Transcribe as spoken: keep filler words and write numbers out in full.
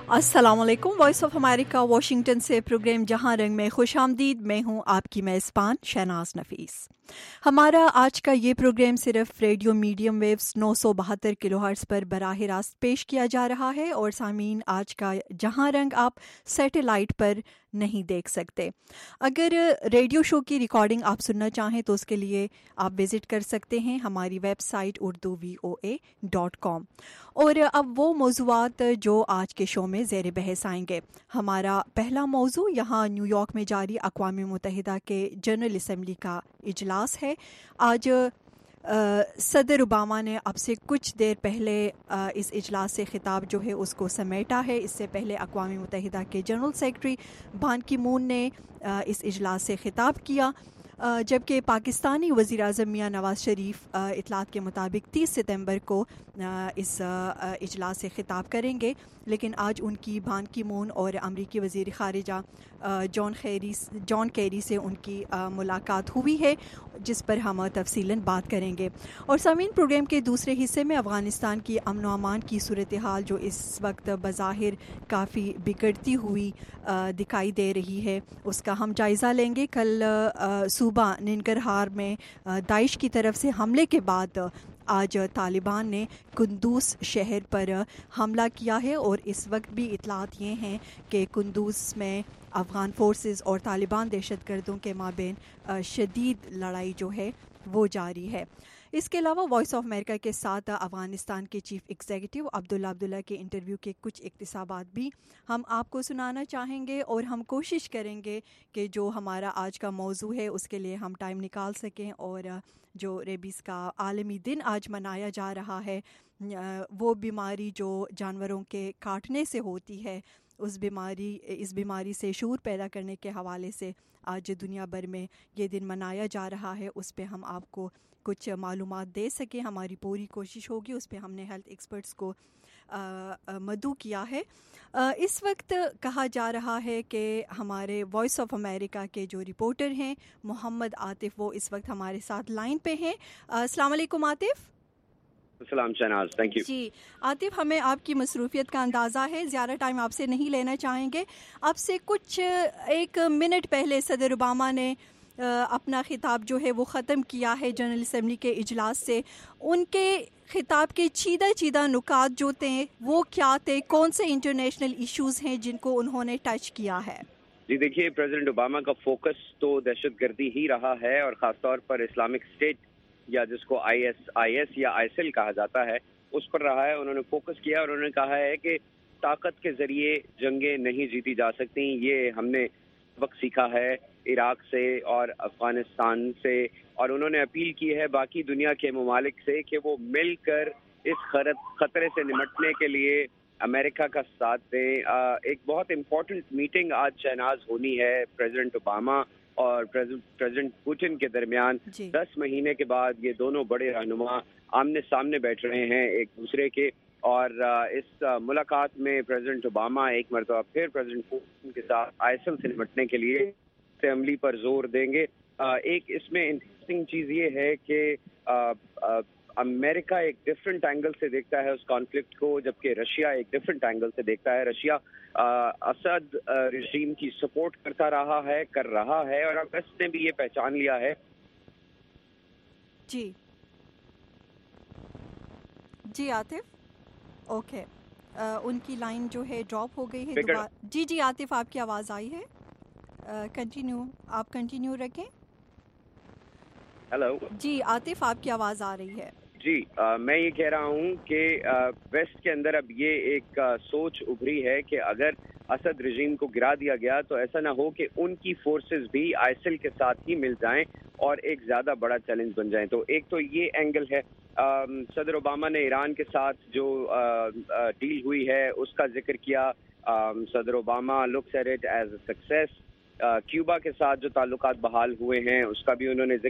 अस्सलाम वालेकुम। Voice of America Washington से प्रोग्राम जहां रंग में खुश आमदीद। मैं हूं आपकी मेज़बान शहनाज नफीस। हमारा आज का ये प्रोग्राम सिर्फ रेडियो मीडियम वेव्स नौ सौ बहत्तर किलो हर्ट्ज़ पर बराह रास्त पेश किया जा रहा है और सामीन आज का जहां रंग आप सैटेलाइट पर नहीं देख सकते। अगर रेडियो शो की रिकॉर्डिंग आप सुनना चाहें तो उसके लिए आप विज़िट कर सकते हैं हमारी website Urdu V O A dot com. और अब वो मौज़ूआत जो आज के शो में ज़ेर बहस आएंगे। हमारा पहला मौजू यहाँ न्यूयॉर्क में जारी अक़वाम मुत्तहिदा के जनरल असम्बली का इजलास है। आज आ, सदर ओबामा ने अब से कुछ देर पहले आ, इस इजलास से खिताब जो है उसको समेटा है। इससे पहले अक़वाम मुत्तहिदा के जनरल सेक्रेटरी बान की मून ने आ, इस इजलास से खिताब किया, जबकि पाकिस्तानी वज़ीर आज़म मियां नवाज़ शरीफ इतलात के मुताबिक तीस सितंबर को इस इजलास से खिताब करेंगे। लेकिन आज उनकी बान की मून और अमरीकी वज़ीर ख़ारिजा जॉन कैरी जॉन कैरी से उनकी मुलाकात हुई है, जिस पर हम तफसीलन बात करेंगे। और सामीन, प्रोग्राम के दूसरे हिस्से में अफ़गानिस्तान की अमन व अमान की सूरत हाल जो इस वक्त बज़ाहिर काफ़ी बिगड़ती हुई दिखाई दे रही है, उसका हम जायज़ा लेंगे। कल सूबा ननगरहार में दाइश की तरफ से हमले के बाद आज तालिबान ने कुंदूस शहर पर हमला किया है और इस वक्त भी इतलात ये हैं कि कुंदूस में अफ़गान फोर्सेस और तालिबान दहशतगर्दों के माबेन शदीद लड़ाई जो है वो जारी है। इसके अलावा वॉइस ऑफ अमेरिका के साथ अफ़गानिस्तान के चीफ एग्जीक्यूटिव अब्दुल्ला अब्दुल्ला के इंटरव्यू के कुछ इक़्तिसाबात भी हम आपको सुनाना चाहेंगे और हम कोशिश करेंगे कि जो हमारा आज का मौजू है उसके लिए हम टाइम निकाल सकें। और जो रेबीज़ का आलमी दिन आज मनाया जा रहा है, वो बीमारी जो जानवरों के काटने से होती है, उस बीमारी इस बीमारी से शूर पैदा करने के हवाले से आज दुनिया भर में ये दिन मनाया जा रहा है। उस पे हम आपको कुछ मालूमात दे सकें, हमारी पूरी कोशिश होगी। उस पे हमने हेल्थ एक्सपर्ट्स को मदऊ किया है। आ, इस वक्त कहा जा रहा है कि हमारे वॉइस ऑफ अमेरिका के जो रिपोर्टर हैं मोहम्मद आतिफ, वो इस वक्त हमारे साथ लाइन पे हैं। अस्सलाम वालेकुम आतिफ। सलाम शहनाज, थैंक यू। जी आतिफ, हमें आपकी मसरूफियत का अंदाज़ा है, ज़्यादा टाइम आपसे नहीं लेना चाहेंगे। आपसे कुछ एक मिनट पहले सदर ओबामा ने अपना खिताब जो है वो ख़त्म किया है जनरल असम्बली के इजलास से। उनके खिताब के चीदा चीदा नुकात जो थे वो क्या थे? कौन से इंटरनेशनल इश्यूज़ हैं जिनको उन्होंने टच किया है? जी देखिए, प्रेसिडेंट ओबामा का फोकस तो दहशतगर्दी ही रहा है और ख़ासतौर पर इस्लामिक स्टेट या जिसको आई एस आई एस या आईएसएल कहा जाता है उस पर रहा है। उन्होंने फोकस किया और उन्होंने कहा है कि ताकत के ज़रिए जंगें नहीं जीती जा सकती। ये हमने सबक सीखा है इराक से और अफ़गानिस्तान से, और उन्होंने अपील की है बाकी दुनिया के ममालिक से कि वो मिलकर इस खतरे से निमटने के लिए अमेरिका का साथ दें। एक बहुत इम्पोर्टेंट मीटिंग आज शहनाज होनी है प्रेसिडेंट ओबामा और प्रेसिडेंट पुतिन के दरमियान। दस महीने के बाद ये दोनों बड़े रहनुमा आमने सामने बैठ रहे हैं एक दूसरे के, और इस मुलाकात में प्रेसिडेंट ओबामा एक मरतबा फिर प्रेसिडेंट पुतिन के साथ आईएसएल से निपटने के लिए अमली पर जोर देंगे। एक इसमें इंटरेस्टिंग चीज़ ये है कि अमेरिका एक डिफरेंट एंगल से देखता है उस कॉन्फ्लिक्ट को, जबकि रशिया एक डिफरेंट एंगल से देखता है। रशिया असद रिजीम की सपोर्ट करता रहा है कर रहा है और अब वेस्ट ने भी ये पहचान लिया है। जी जी आतिफ, ओके, आ, उनकी लाइन जो है ड्रॉप हो गई है दोबारा। जी जी आतिफ, आपकी आवाज़ आई है, कंटिन्यू आप कंटिन्यू रखें। हेलो जी आतिफ, आपकी आवाज़ आ रही है। जी आ, मैं ये कह रहा हूँ कि वेस्ट के अंदर अब ये एक आ, सोच उभरी है कि अगर असद रजीम को गिरा दिया गया तो ऐसा ना हो कि उनकी फोर्सेस भी आईएसएल के साथ ही मिल जाएं और एक ज़्यादा बड़ा चैलेंज बन जाएं। तो एक तो ये एंगल है। आ, सदर ओबामा ने ईरान के साथ जो आ, आ, डील हुई है उसका जिक्र किया। आ, सदर Obama looks at it as a success. Cuba के साथ जो ताल्लुकात बहाल हुए हैं उसका भी उन्होंने